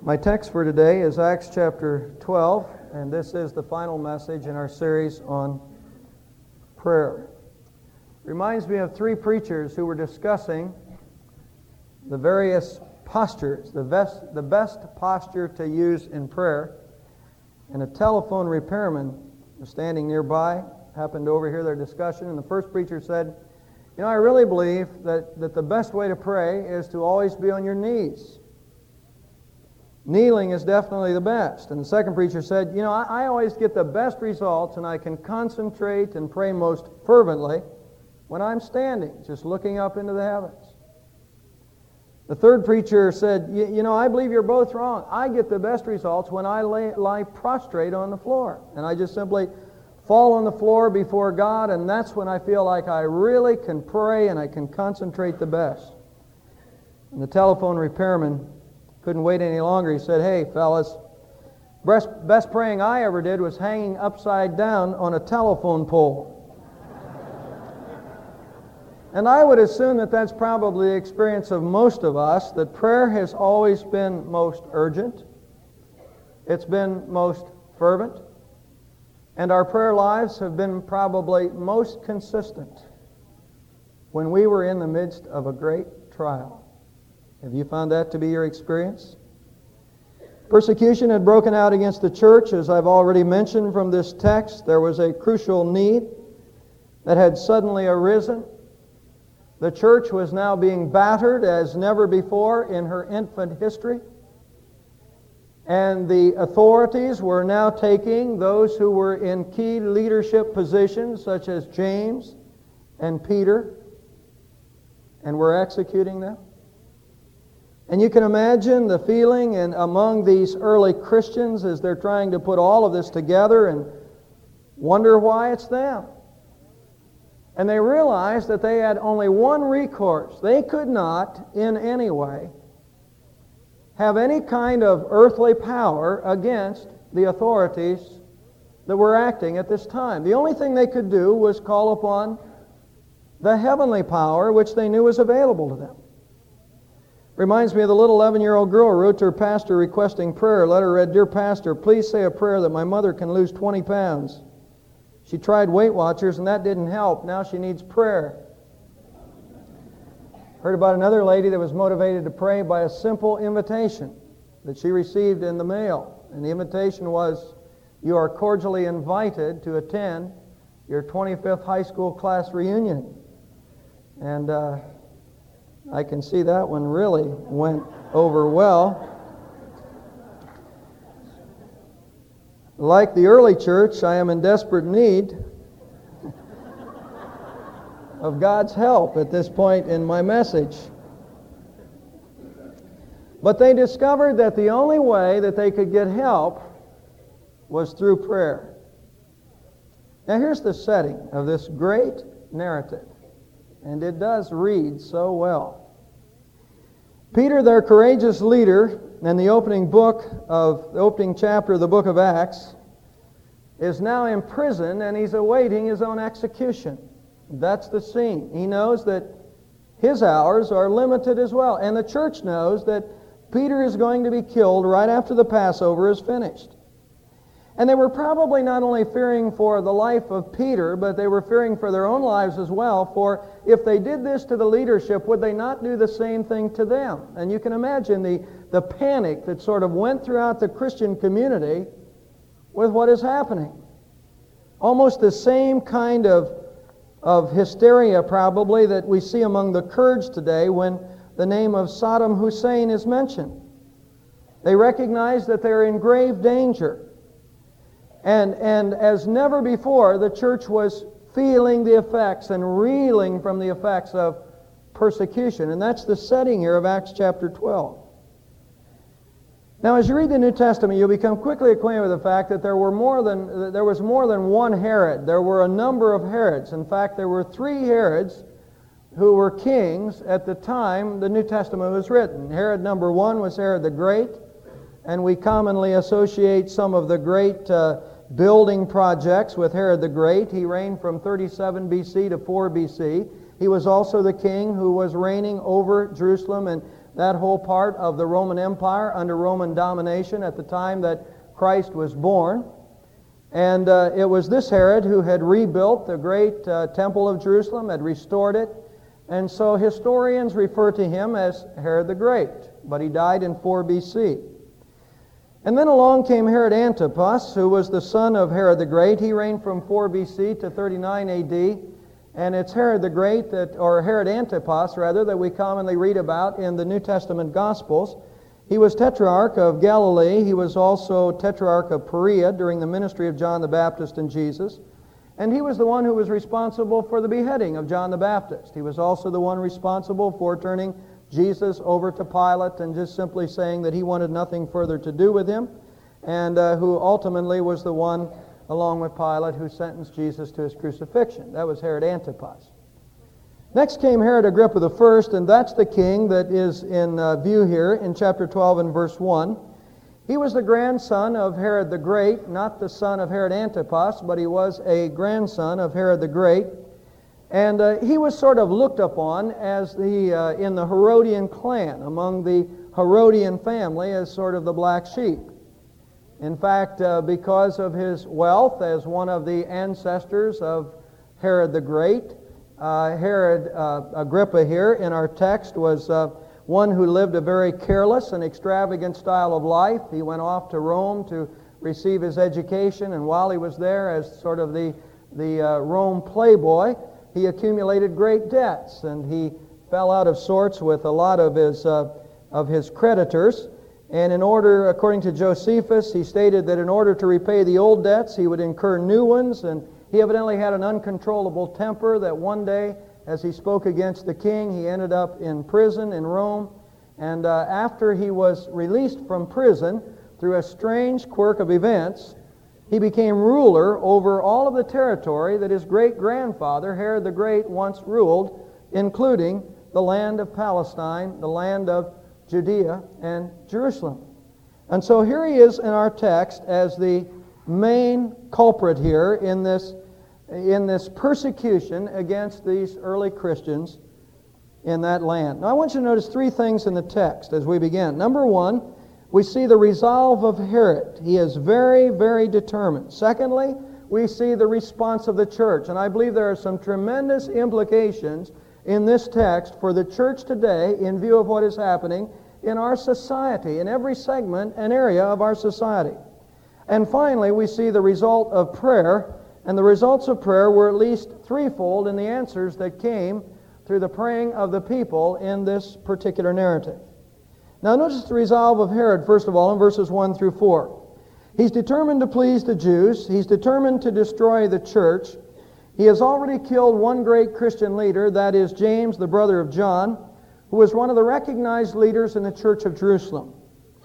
My text for today is Acts chapter 12, and this is the final message in our series on prayer. Reminds me of three preachers who were discussing the various postures, the best posture to use in prayer. And a telephone repairman was standing nearby, happened to overhear their discussion, and the first preacher said, I really believe that the best way to pray is to always be on your knees. Kneeling is definitely the best. And the second preacher said, I always get the best results and I can concentrate and pray most fervently when I'm standing, just looking up into the heavens. The third preacher said, I believe you're both wrong. I get the best results when I lie prostrate on the floor. And I just simply fall on the floor before God, and that's when I feel like I really can pray and I can concentrate the best. And the telephone repairman couldn't wait any longer. He said, hey, fellas, best praying I ever did was hanging upside down on a telephone pole. And I would assume that that's probably the experience of most of us, that prayer has always been most urgent. It's been most fervent. And our prayer lives have been probably most consistent when we were in the midst of a great trial. Have you found that to be your experience? Persecution had broken out against the church, as I've already mentioned from this text. There was a crucial need that had suddenly arisen. The church was now being battered as never before in her infant history. And the authorities were now taking those who were in key leadership positions, such as James and Peter, and were executing them. And you can imagine the feeling among these early Christians as they're trying to put all of this together and wonder why it's them. And they realized that they had only one recourse. They could not, in any way, have any kind of earthly power against the authorities that were acting at this time. The only thing they could do was call upon the heavenly power which they knew was available to them. Reminds me of the little 11-year-old girl who wrote to her pastor requesting prayer. Letter read, Dear Pastor, please say a prayer that my mother can lose 20 pounds. She tried Weight Watchers and that didn't help. Now she needs prayer. Heard about another lady that was motivated to pray by a simple invitation that she received in the mail. And the invitation was, you are cordially invited to attend your 25th high school class reunion. And I can see that one really went over well. Like the early church, I am in desperate need of God's help at this point in my message. But they discovered that the only way that they could get help was through prayer. Now here's the setting of this great narrative, and it does read so well. Peter, their courageous leader, in the opening chapter of the book of Acts, is now in prison and he's awaiting his own execution. That's the scene. He knows that his hours are limited as well. And the church knows that Peter is going to be killed right after the Passover is finished. And they were probably not only fearing for the life of Peter, but they were fearing for their own lives as well, for if they did this to the leadership, would they not do the same thing to them? And you can imagine the panic that sort of went throughout the Christian community with what is happening. Almost the same kind of hysteria probably that we see among the Kurds today when the name of Saddam Hussein is mentioned. They recognize that they're in grave danger. And as never before, the church was feeling the effects and reeling from the effects of persecution. And that's the setting here of Acts chapter 12. Now, as you read the New Testament, you'll become quickly acquainted with the fact that there was more than one Herod. There were a number of Herods. In fact, there were 3 Herods who were kings at the time the New Testament was written. Herod number 1 was Herod the Great, and we commonly associate some of the great building projects with Herod the Great. He reigned from 37 BC to 4 BC. He was also the king who was reigning over Jerusalem and that whole part of the Roman Empire under Roman domination at the time that Christ was born. And it was this Herod who had rebuilt the great temple of Jerusalem, had restored it. And so historians refer to him as Herod the Great, but he died in 4 B.C. And then along came Herod Antipas, who was the son of Herod the Great. He reigned from 4 B.C. to 39 A.D., and it's Herod the Great, or Herod Antipas, rather, that we commonly read about in the New Testament Gospels. He was Tetrarch of Galilee. He was also Tetrarch of Perea during the ministry of John the Baptist and Jesus. And he was the one who was responsible for the beheading of John the Baptist. He was also the one responsible for turning Jesus over to Pilate and just simply saying that he wanted nothing further to do with him, and who ultimately was the one, along with Pilate, who sentenced Jesus to his crucifixion. That was Herod Antipas. Next came Herod Agrippa I, and that's the king that is in view here in chapter 12 and verse 1. He was the grandson of Herod the Great, not the son of Herod Antipas, but he was a grandson of Herod the Great. And he was sort of looked upon as in the Herodian clan, among the Herodian family, as sort of the black sheep. In fact, because of his wealth as one of the ancestors of Herod the Great, Herod Agrippa here in our text was one who lived a very careless and extravagant style of life. He went off to Rome to receive his education, and while he was there as sort of the Rome playboy, he accumulated great debts, and he fell out of sorts with a lot of his creditors. And in order, according to Josephus, he stated that in order to repay the old debts, he would incur new ones, and he evidently had an uncontrollable temper that one day, as he spoke against the king, he ended up in prison in Rome. And after he was released from prison, through a strange quirk of events, he became ruler over all of the territory that his great-grandfather, Herod the Great, once ruled, including the land of Palestine, the land of Judea and Jerusalem. And so here he is in our text as the main culprit here in this persecution against these early Christians in that land. Now I want you to notice 3 things in the text as we begin. Number 1, we see the resolve of Herod. He is very, very determined. Secondly, we see the response of the church. And I believe there are some tremendous implications in this text for the church today in view of what is happening in our society, in every segment and area of our society. And finally, we see the result of prayer, and the results of prayer were at least threefold in the answers that came through the praying of the people in this particular narrative. Now notice the resolve of Herod, first of all, in verses 1 through 4. He's determined to please the Jews. He's determined to destroy the church. He has already killed one great Christian leader, that is James, the brother of John, who was one of the recognized leaders in the church of Jerusalem.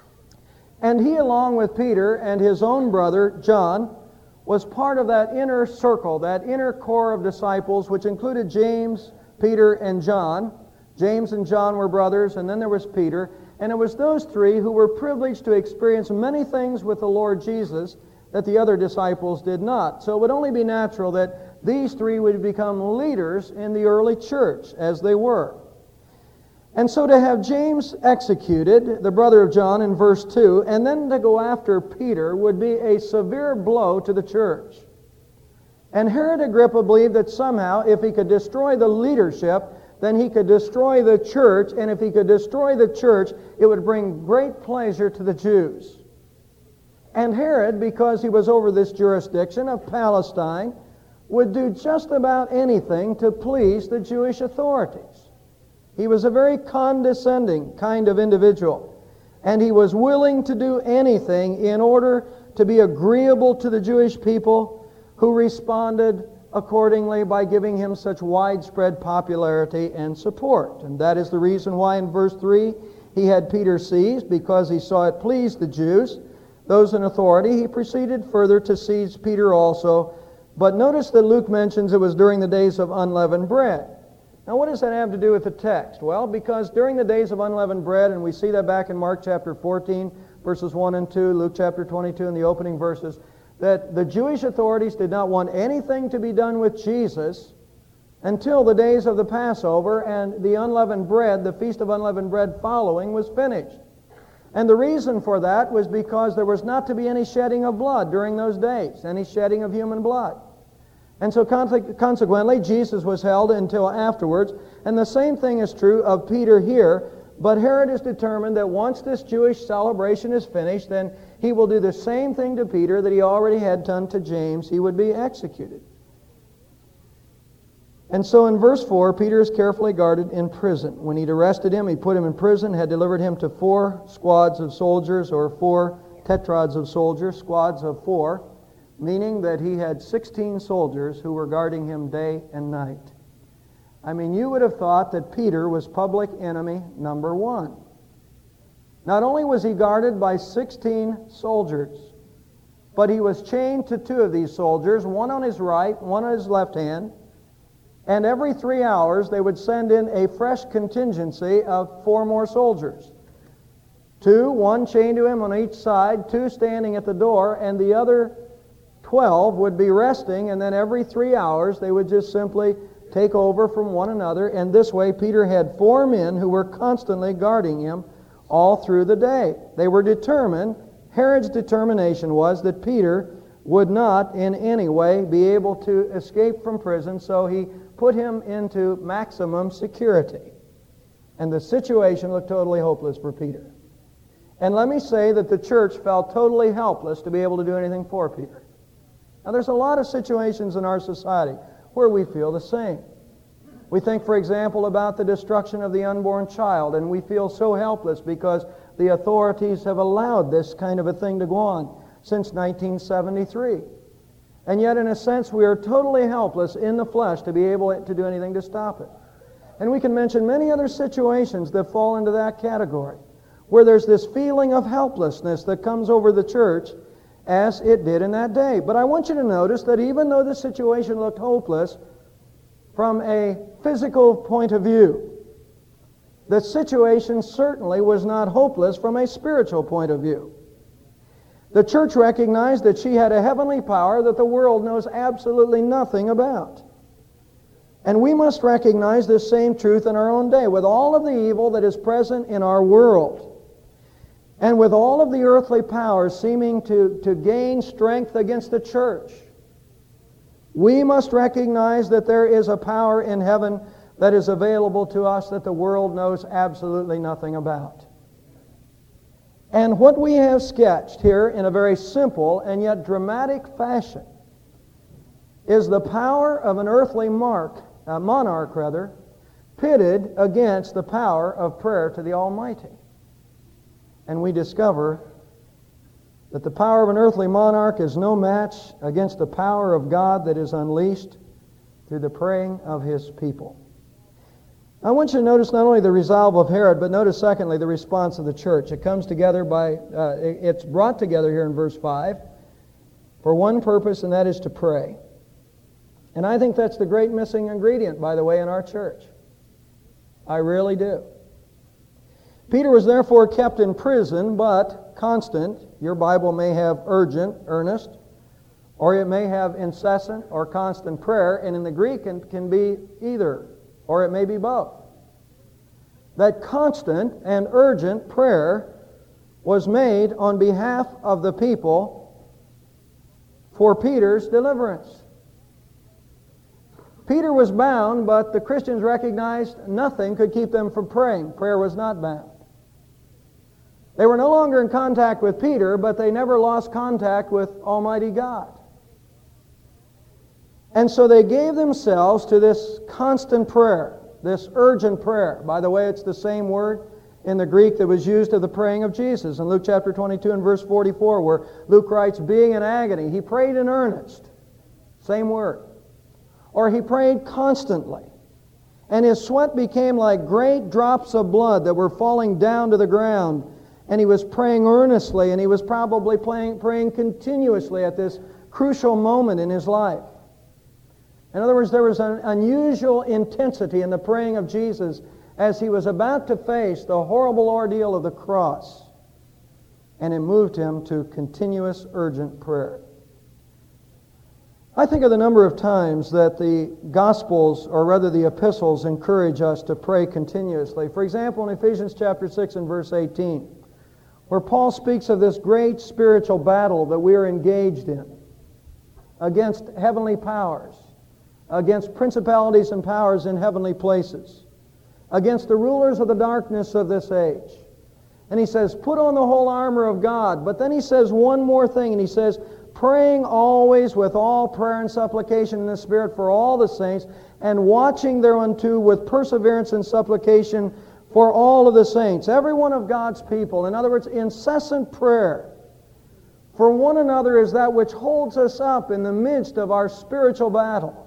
And he, along with Peter and his own brother, John, was part of that inner circle, that inner core of disciples, which included James, Peter, and John. James and John were brothers, and then there was Peter. And it was those 3 who were privileged to experience many things with the Lord Jesus that the other disciples did not. So it would only be natural that these 3 would become leaders in the early church, as they were. And so to have James executed, the brother of John, in verse 2, and then to go after Peter would be a severe blow to the church. And Herod Agrippa believed that somehow, if he could destroy the leadership, then he could destroy the church, and if he could destroy the church, it would bring great pleasure to the Jews. And Herod, because he was over this jurisdiction of Palestine, would do just about anything to please the Jewish authorities. He was a very condescending kind of individual, and he was willing to do anything in order to be agreeable to the Jewish people, who responded accordingly by giving him such widespread popularity and support. And that is the reason why in verse 3 he had Peter seized, because he saw it pleased the Jews, those in authority. He proceeded further to seize Peter also. But notice that Luke mentions it was during the days of unleavened bread. Now what does that have to do with the text? Well, because during the days of unleavened bread, and we see that back in Mark chapter 14, verses 1 and 2, Luke chapter 22 in the opening verses, that the Jewish authorities did not want anything to be done with Jesus until the days of the Passover and the unleavened bread, the Feast of Unleavened Bread following, was finished. And the reason for that was because there was not to be any shedding of blood during those days, any shedding of human blood. And so consequently, Jesus was held until afterwards. And the same thing is true of Peter here. But Herod is determined that once this Jewish celebration is finished, then he will do the same thing to Peter that he already had done to James. He would be executed. And so in verse 4, Peter is carefully guarded in prison. When he'd arrested him, he put him in prison, had delivered him to 4 squads of soldiers, or 4 tetrads of soldiers, squads of 4, meaning that he had 16 soldiers who were guarding him day and night. I mean, you would have thought that Peter was public enemy number 1. Not only was he guarded by 16 soldiers, but he was chained to 2 of these soldiers, one on his right, one on his left hand, and every 3 hours they would send in a fresh contingency of 4 more soldiers. 2, one chained to him on each side, 2 standing at the door, and the other 12 would be resting, and then every 3 hours they would just simply take over from one another. And this way Peter had 4 men who were constantly guarding him all through the day. They were determined, Herod's determination was that Peter would not in any way be able to escape from prison, so he put him into maximum security. And the situation looked totally hopeless for Peter. And let me say that the church felt totally helpless to be able to do anything for Peter. Now, there's a lot of situations in our society where we feel the same. We think, for example, about the destruction of the unborn child, and we feel so helpless because the authorities have allowed this kind of a thing to go on since 1973. And yet, in a sense, we are totally helpless in the flesh to be able to do anything to stop it. And we can mention many other situations that fall into that category, where there's this feeling of helplessness that comes over the church as it did in that day. But I want you to notice that even though the situation looked hopeless from a physical point of view, the situation certainly was not hopeless from a spiritual point of view. The church recognized that she had a heavenly power that the world knows absolutely nothing about. And we must recognize this same truth in our own day, with all of the evil that is present in our world, and with all of the earthly powers seeming to gain strength against the church. We must recognize that there is a power in heaven that is available to us that the world knows absolutely nothing about. And what we have sketched here in a very simple and yet dramatic fashion is the power of an earthly monarch, pitted against the power of prayer to the Almighty. And we discover that the power of an earthly monarch is no match against the power of God that is unleashed through the praying of His people. I want you to notice not only the resolve of Herod, but notice secondly the response of the church. It comes together it's brought together here in verse 5 for one purpose, and that is to pray. And I think that's the great missing ingredient, by the way, in our church. I really do. Peter was therefore kept in prison, but constant. Your Bible may have urgent, earnest, or it may have incessant or constant prayer, and in the Greek it can be either, or it may be both. That constant and urgent prayer was made on behalf of the people for Peter's deliverance. Peter was bound, but the Christians recognized nothing could keep them from praying. Prayer was not bound. They were no longer in contact with Peter, but they never lost contact with Almighty God. And so they gave themselves to this constant prayer, this urgent prayer. By the way, it's the same word in the Greek that was used of the praying of Jesus in Luke chapter 22 and verse 44, where Luke writes, being in agony, he prayed in earnest. Same word. Or he prayed constantly. And his sweat became like great drops of blood that were falling down to the ground. And he was praying earnestly, and he was probably praying continuously at this crucial moment in his life. In other words, there was an unusual intensity in the praying of Jesus as he was about to face the horrible ordeal of the cross. And it moved him to continuous, urgent prayer. I think of the number of times that the Gospels, or rather the epistles, encourage us to pray continuously. For example, in Ephesians chapter 6 and verse 18, where Paul speaks of this great spiritual battle that we are engaged in against heavenly powers, against principalities and powers in heavenly places, against the rulers of the darkness of this age. And he says, put on the whole armor of God. But then he says one more thing, and he says, praying always with all prayer and supplication in the Spirit for all the saints, and watching thereunto with perseverance and supplication for all of the saints. Every one of God's people, in other words, incessant prayer for one another is that which holds us up in the midst of our spiritual battle.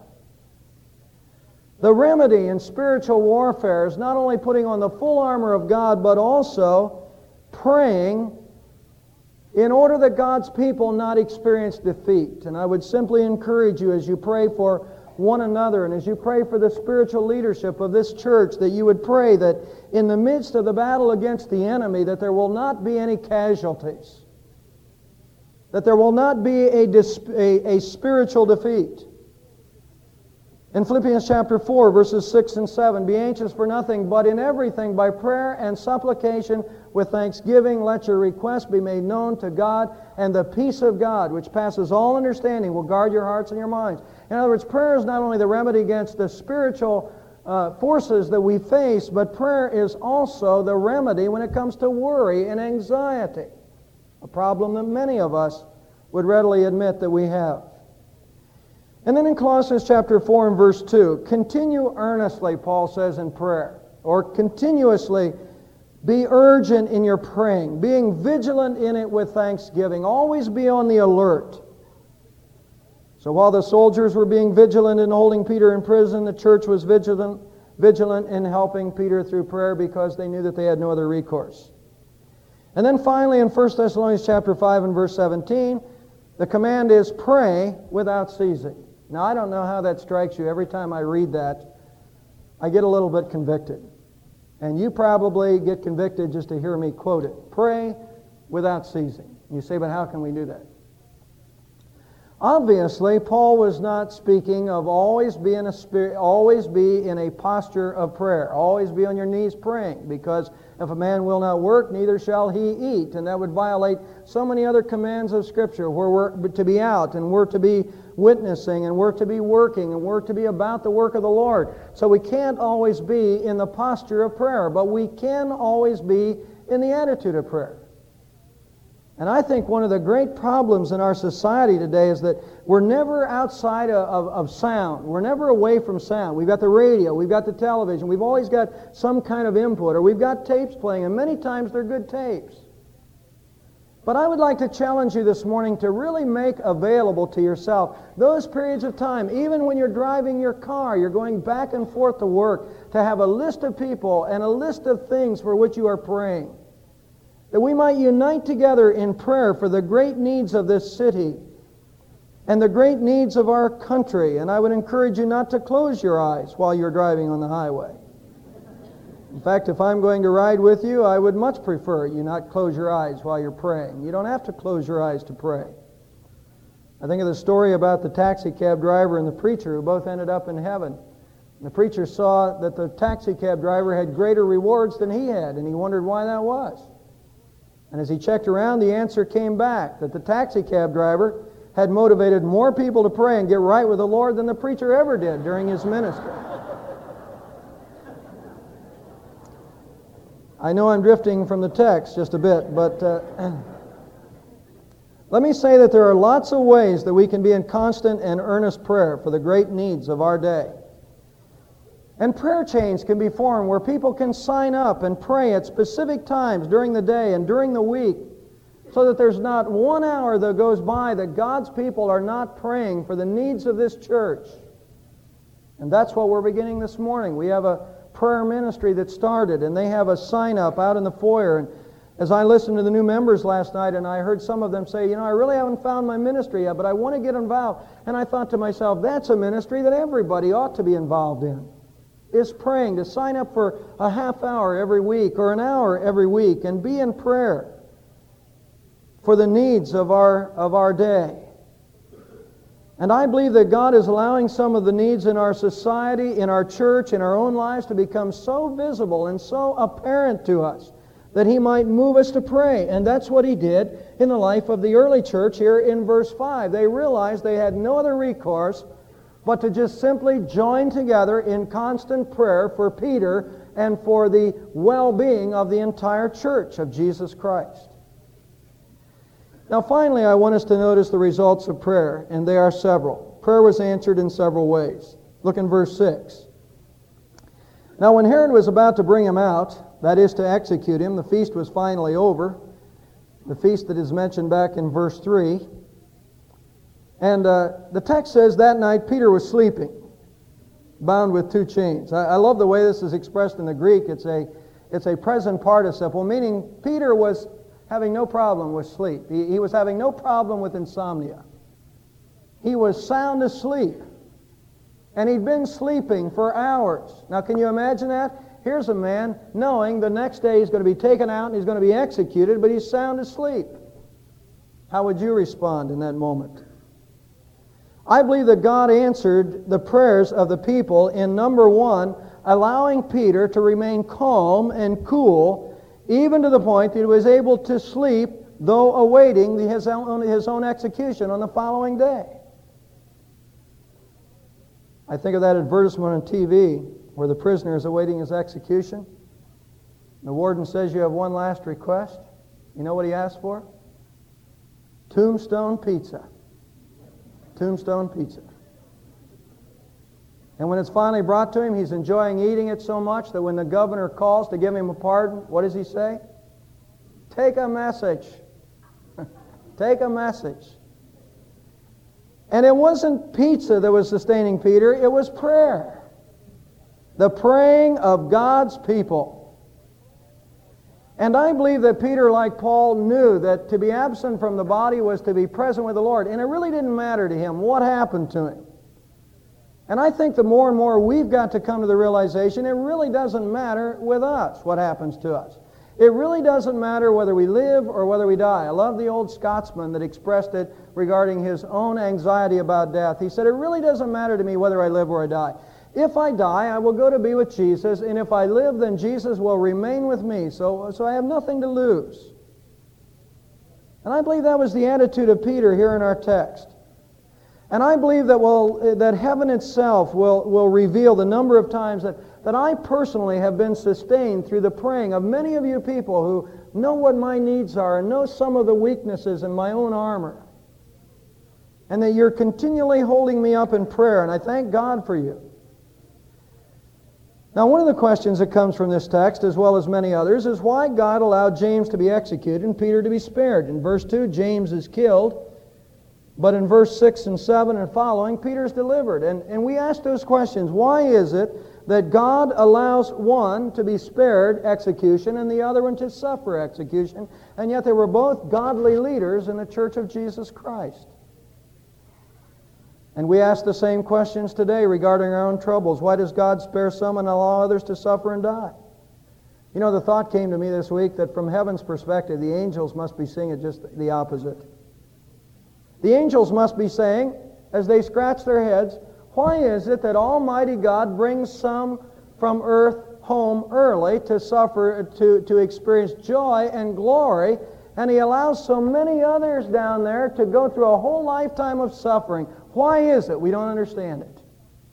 The remedy in spiritual warfare is not only putting on the full armor of God, but also praying in order that God's people not experience defeat. And I would simply encourage you, as you pray for one another and as you pray for the spiritual leadership of this church, that you would pray that in the midst of the battle against the enemy, that there will not be any casualties, that there will not be a spiritual defeat. In Philippians chapter 4, verses 6 and 7, be anxious for nothing, but in everything by prayer and supplication with thanksgiving let your requests be made known to God, and the peace of God, which passes all understanding, will guard your hearts and your minds. In other words, prayer is not only the remedy against the spiritual forces that we face, but prayer is also the remedy when it comes to worry and anxiety, a problem that many of us would readily admit that we have. And then in Colossians chapter 4 and verse 2, continue earnestly, Paul says, in prayer, or continuously be urgent in your praying, being vigilant in it with thanksgiving. Always be on the alert. So while the soldiers were being vigilant in holding Peter in prison, the church was vigilant in helping Peter through prayer, because they knew that they had no other recourse. And then finally in 1 Thessalonians chapter 5 and verse 17, the command is pray without ceasing. Now, I don't know how that strikes you. Every time I read that, I get a little bit convicted. And you probably get convicted just to hear me quote it. Pray without ceasing. You say, but how can we do that? Obviously, Paul was not speaking of always be in a posture of prayer. Always be on your knees praying, because if a man will not work, neither shall he eat. And that would violate so many other commands of Scripture, where we're to be out, and we're to be witnessing, and we're to be working, and we're to be about the work of the Lord. So we can't always be in the posture of prayer, but we can always be in the attitude of prayer. And I think one of the great problems in our society today is that we're never outside of sound. We're never away from sound. We've got the radio, we've got the television, we've always got some kind of input, or we've got tapes playing, and many times they're good tapes. But I would like to challenge you this morning to really make available to yourself those periods of time, even when you're driving your car, you're going back and forth to work, to have a list of people and a list of things for which you are praying. That we might unite together in prayer for the great needs of this city and the great needs of our country. And I would encourage you not to close your eyes while you're driving on the highway. In fact, if I'm going to ride with you, I would much prefer you not close your eyes while you're praying. You don't have to close your eyes to pray. I think of the story about the taxi cab driver and the preacher who both ended up in heaven. The preacher saw that the taxi cab driver had greater rewards than he had, and he wondered why that was. And as he checked around, the answer came back that the taxi cab driver had motivated more people to pray and get right with the Lord than the preacher ever did during his ministry. I know I'm drifting from the text just a bit, but let me say that there are lots of ways that we can be in constant and earnest prayer for the great needs of our day. And prayer chains can be formed where people can sign up and pray at specific times during the day and during the week, so that there's not 1 hour that goes by that God's people are not praying for the needs of this church. And that's what we're beginning this morning. We have a prayer ministry that started, and they have a sign up out in the foyer. And as I listened to the new members last night, and I heard some of them say, I really haven't found my ministry yet, but I want to get involved. And I thought to myself, that's a ministry that everybody ought to be involved in. Is praying, to sign up for a half hour every week or an hour every week and be in prayer for the needs of our day. And I believe that God is allowing some of the needs in our society, in our church, in our own lives to become so visible and so apparent to us that He might move us to pray. And that's what He did in the life of the early church here in verse 5. They realized they had no other recourse but to just simply join together in constant prayer for Peter and for the well-being of the entire church of Jesus Christ. Now finally, I want us to notice the results of prayer, and they are several. Prayer was answered in several ways. Look in verse 6. Now when Herod was about to bring him out, that is to execute him, the feast was finally over, the feast that is mentioned back in verse 3. And the text says that night Peter was sleeping, bound with 2 chains. I love the way this is expressed in the Greek. It's a present participle, meaning Peter was having no problem with sleep. He was having no problem with insomnia. He was sound asleep. And he'd been sleeping for hours. Now can you imagine that? Here's a man knowing the next day he's going to be taken out and he's going to be executed, but he's sound asleep. How would you respond in that moment? I believe that God answered the prayers of the people in number 1, allowing Peter to remain calm and cool, even to the point that he was able to sleep, though awaiting his own execution on the following day. I think of that advertisement on TV where the prisoner is awaiting his execution. The warden says, "You have one last request." You know what he asked for? Tombstone pizza. Tombstone pizza. And when it's finally brought to him, he's enjoying eating it so much that when the governor calls to give him a pardon, what does he say? Take a message. Take a message. And it wasn't pizza that was sustaining Peter, it was prayer. The praying of God's people. And I believe that Peter, like Paul, knew that to be absent from the body was to be present with the Lord. And it really didn't matter to him what happened to him. And I think the more and more we've got to come to the realization, it really doesn't matter with us what happens to us. It really doesn't matter whether we live or whether we die. I love the old Scotsman that expressed it regarding his own anxiety about death. He said, it really doesn't matter to me whether I live or I die. If I die, I will go to be with Jesus, and if I live, then Jesus will remain with me. So I have nothing to lose. And I believe that was the attitude of Peter here in our text. And I believe that heaven itself will reveal the number of times that I personally have been sustained through the praying of many of you people who know what my needs are and know some of the weaknesses in my own armor. And that you're continually holding me up in prayer, and I thank God for you. Now, one of the questions that comes from this text, as well as many others, is why God allowed James to be executed and Peter to be spared. In verse 2, James is killed. But in verse 6 and 7 and following, Peter's delivered. And we ask those questions. Why is it that God allows one to be spared execution and the other one to suffer execution? And yet they were both godly leaders in the Church of Jesus Christ. And we ask the same questions today regarding our own troubles. Why does God spare some and allow others to suffer and die? You know, the thought came to me this week that from heaven's perspective, the angels must be seeing it just the opposite. The angels must be saying, as they scratch their heads, why is it that Almighty God brings some from earth home early to suffer, to experience joy and glory, and He allows so many others down there to go through a whole lifetime of suffering? Why is it? We don't understand it.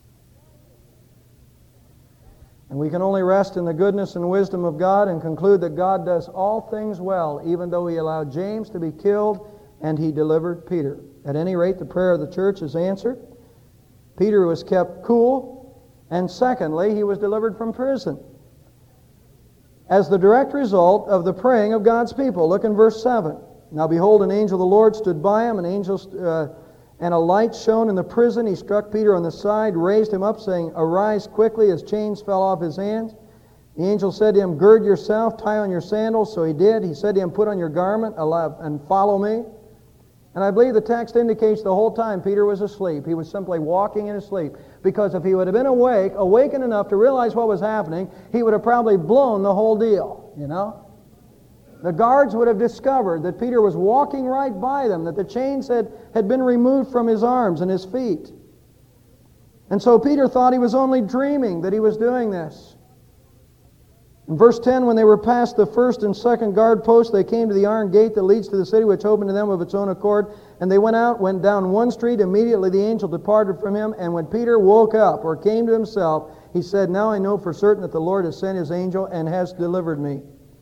And we can only rest in the goodness and wisdom of God and conclude that God does all things well, even though He allowed James to be killed and He delivered Peter. At any rate, the prayer of the church is answered. Peter was kept cool, and secondly, he was delivered from prison as the direct result of the praying of God's people. Look in verse 7. Now behold, an angel of the Lord stood by him, and a light shone in the prison. He struck Peter on the side, raised him up, saying, Arise quickly. His chains fell off his hands. The angel said to him, Gird yourself, tie on your sandals. So he did. He said to him, Put on your garment and follow me. And I believe the text indicates the whole time Peter was asleep. He was simply walking in his sleep. Because if he would have been awakened enough to realize what was happening, he would have probably blown the whole deal, you know. The guards would have discovered that Peter was walking right by them, that the chains had been removed from his arms and his feet. And so Peter thought he was only dreaming that he was doing this. In verse 10, when they were past the first and second guard posts, they came to the iron gate that leads to the city, which opened to them of its own accord. And they went down one street. Immediately the angel departed from him. And when Peter woke up or came to himself, he said, "Now I know for certain that the Lord has sent his angel and has delivered me."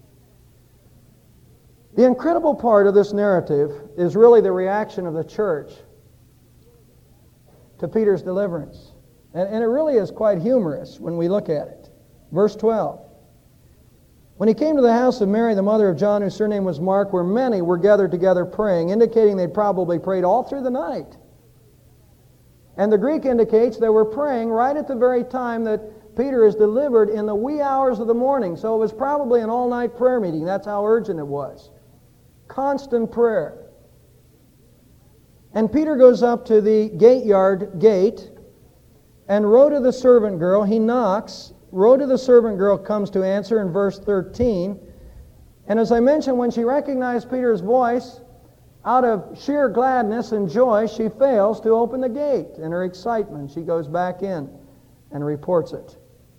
The incredible part of this narrative is really the reaction of the church to Peter's deliverance. And it really is quite humorous when we look at it. Verse 12. When he came to the house of Mary, the mother of John, whose surname was Mark, where many were gathered together praying, indicating they'd probably prayed all through the night. And the Greek indicates they were praying right at the very time that Peter is delivered in the wee hours of the morning. So it was probably an all-night prayer meeting. That's how urgent it was. Constant prayer. And Peter goes up to the gate, and Rhoda, the servant girl, he knocks. Rhoda, the servant girl, comes to answer in verse 13. And as I mentioned, when she recognized Peter's voice, out of sheer gladness and joy, she fails to open the gate. In her excitement, she goes back in and reports it.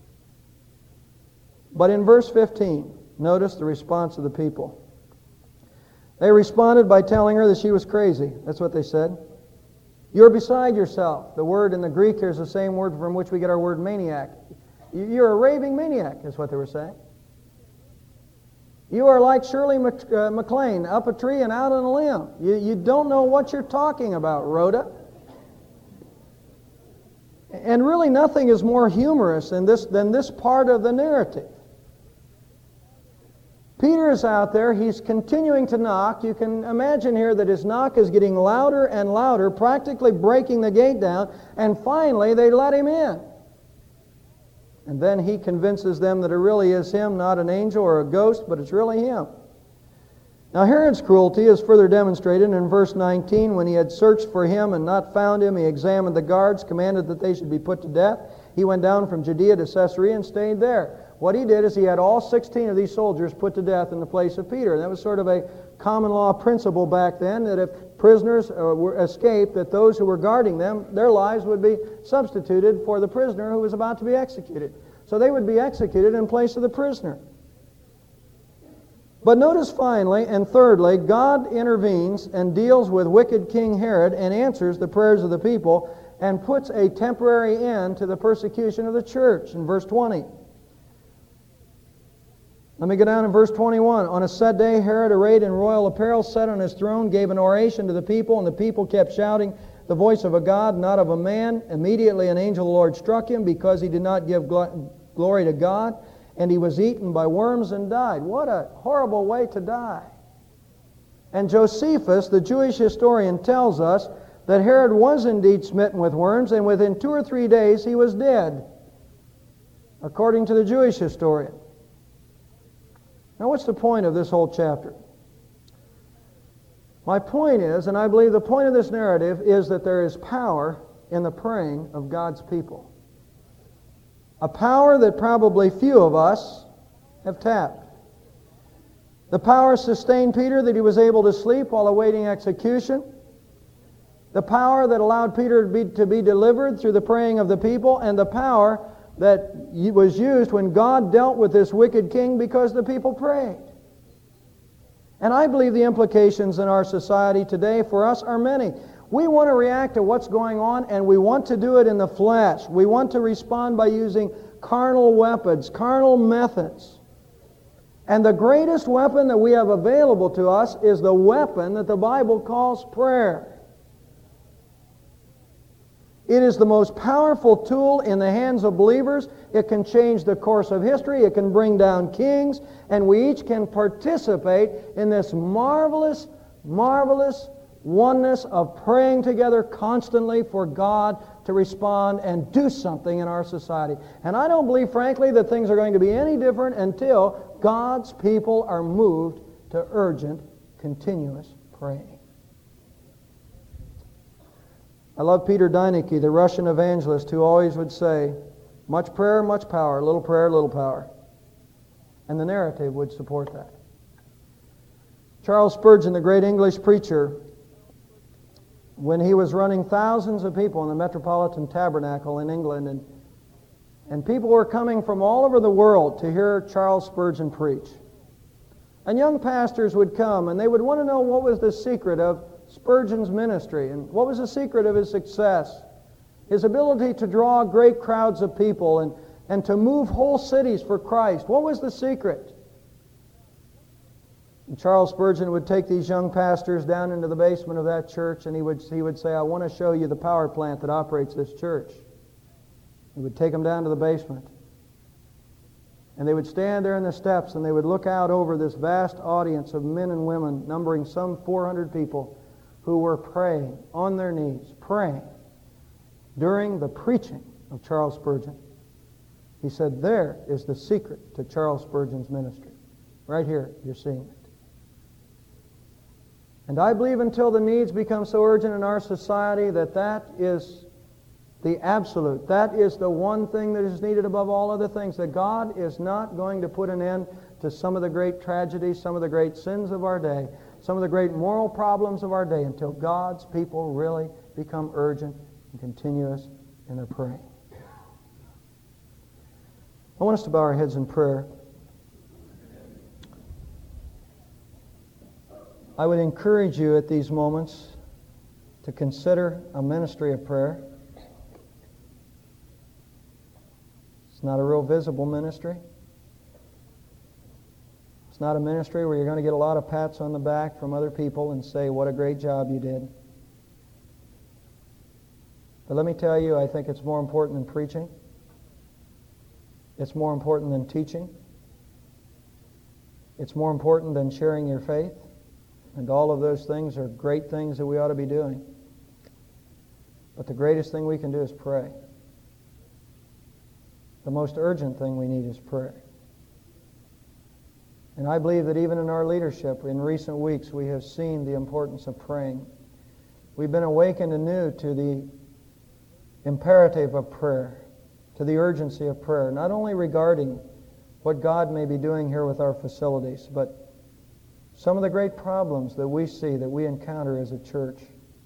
But in verse 15, notice the response of the people. They responded by telling her that she was crazy. That's what they said. "You're beside yourself." The word in the Greek here is the same word from which we get our word maniac. "You're a raving maniac," is what they were saying. "You are like Shirley MacLaine, up a tree and out on a limb. You don't know what you're talking about, Rhoda." And really nothing is more humorous than this part of the narrative. Peter is out there. He's continuing to knock. You can imagine here that his knock is getting louder and louder, practically breaking the gate down, and finally they let him in. And then he convinces them that it really is him, not an angel or a ghost, but it's really him. Now Herod's cruelty is further demonstrated in verse 19. When he had searched for him and not found him, he examined the guards, commanded that they should be put to death. He went down from Judea to Caesarea and stayed there. What he did is he had all 16 of these soldiers put to death in the place of Peter. And that was sort of a common law principle back then, that if prisoners escaped, that those who were guarding them, their lives would be substituted for the prisoner who was about to be executed. So they would be executed in place of the prisoner. But notice finally, and thirdly, God intervenes and deals with wicked King Herod and answers the prayers of the people and puts a temporary end to the persecution of the church in verse 20. Let me go down in verse 21. On a set day, Herod, arrayed in royal apparel, sat on his throne, gave an oration to the people, and the people kept shouting, "The voice of a God, not of a man." Immediately an angel of the Lord struck him because he did not give glory to God, and he was eaten by worms and died. What a horrible way to die. And Josephus, the Jewish historian, tells us that Herod was indeed smitten with worms, and within 2 or 3 days he was dead, according to the Jewish historian. Now, what's the point of this whole chapter? My point is, and I believe the point of this narrative, is that there is power in the praying of God's people. A power that probably few of us have tapped. The power sustained Peter that he was able to sleep while awaiting execution. The power that allowed Peter to be delivered through the praying of the people, and the power that was used when God dealt with this wicked king because the people prayed. And I believe the implications in our society today for us are many. We want to react to what's going on, and we want to do it in the flesh. We want to respond by using carnal weapons, carnal methods. And the greatest weapon that we have available to us is the weapon that the Bible calls prayer. It is the most powerful tool in the hands of believers. It can change the course of history. It can bring down kings. And we each can participate in this marvelous, marvelous oneness of praying together constantly for God to respond and do something in our society. And I don't believe, frankly, that things are going to be any different until God's people are moved to urgent, continuous praying. I love Peter Deinecke, the Russian evangelist, who always would say, "Much prayer, much power, little prayer, little power." And the narrative would support that. Charles Spurgeon, the great English preacher, when he was running thousands of people in the Metropolitan Tabernacle in England, and people were coming from all over the world to hear Charles Spurgeon preach. And young pastors would come, and they would want to know what was the secret of Spurgeon's ministry, and what was the secret of his success, his ability to draw great crowds of people and to move whole cities for Christ. What was the secret? And Charles Spurgeon would take these young pastors down into the basement of that church, and he would say, I want to show you the power plant that operates this church. He would take them down to the basement. And they would stand there in the steps, and they would look out over this vast audience of men and women, numbering some 400 people, who were praying on their knees, praying during the preaching of Charles Spurgeon. He said, there is the secret to Charles Spurgeon's ministry. Right here, you're seeing it. And I believe until the needs become so urgent in our society that is the absolute, that is the one thing that is needed above all other things, that God is not going to put an end to some of the great tragedies, some of the great sins of our day, some of the great moral problems of our day, until God's people really become urgent and continuous in their praying. I want us to bow our heads in prayer. I would encourage you at these moments to consider a ministry of prayer. It's not a real visible ministry. It's not a ministry where you're going to get a lot of pats on the back from other people and say, what a great job you did. But let me tell you, I think it's more important than preaching. It's more important than teaching. It's more important than sharing your faith. And all of those things are great things that we ought to be doing. But the greatest thing we can do is pray. The most urgent thing we need is prayer. And I believe that even in our leadership, in recent weeks, we have seen the importance of praying. We've been awakened anew to the imperative of prayer, to the urgency of prayer, not only regarding what God may be doing here with our facilities, but some of the great problems that we see, that we encounter as a church,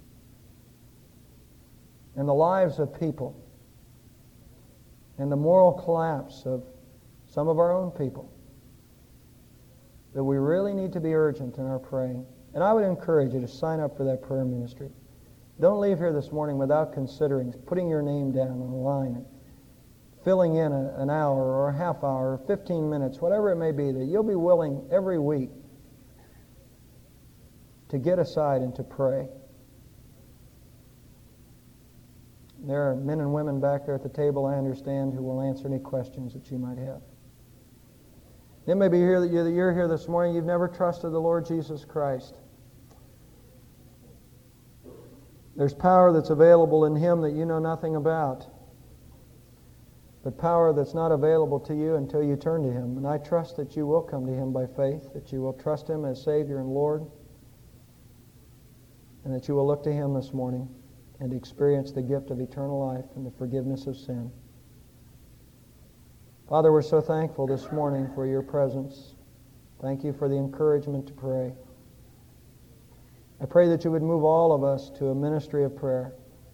and the lives of people, and the moral collapse of some of our own people, that we really need to be urgent in our praying. And I would encourage you to sign up for that prayer ministry. Don't leave here this morning without considering putting your name down on the line and filling in an hour or a half hour or 15 minutes, whatever it may be, that you'll be willing every week to get aside and to pray. There are men and women back there at the table, I understand, who will answer any questions that you might have. It may be here that you're here this morning, you've never trusted the Lord Jesus Christ. There's power that's available in Him that you know nothing about, but power that's not available to you until you turn to Him. And I trust that you will come to Him by faith, that you will trust Him as Savior and Lord, and that you will look to Him this morning and experience the gift of eternal life and the forgiveness of sin. Father, we're so thankful this morning for your presence. Thank you for the encouragement to pray. I pray that you would move all of us to a ministry of prayer.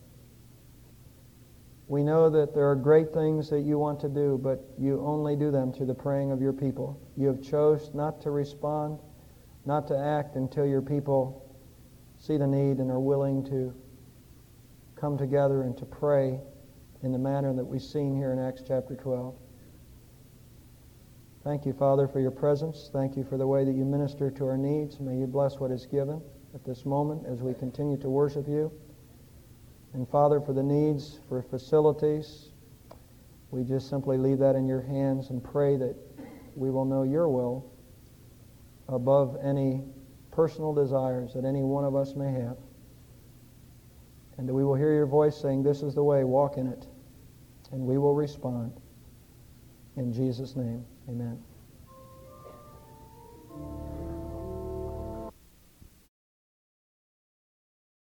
We know that there are great things that you want to do, but you only do them through the praying of your people. You have chosen not to respond, not to act until your people see the need and are willing to come together and to pray in the manner that we've seen here in Acts chapter 12. Thank you, Father, for your presence. Thank you for the way that you minister to our needs. May you bless what is given at this moment as we continue to worship you. And Father, for the needs, for facilities, we just simply leave that in your hands and pray that we will know your will above any personal desires that any one of us may have. And that we will hear your voice saying, this is the way, walk in it. And we will respond. In Jesus' name, amen.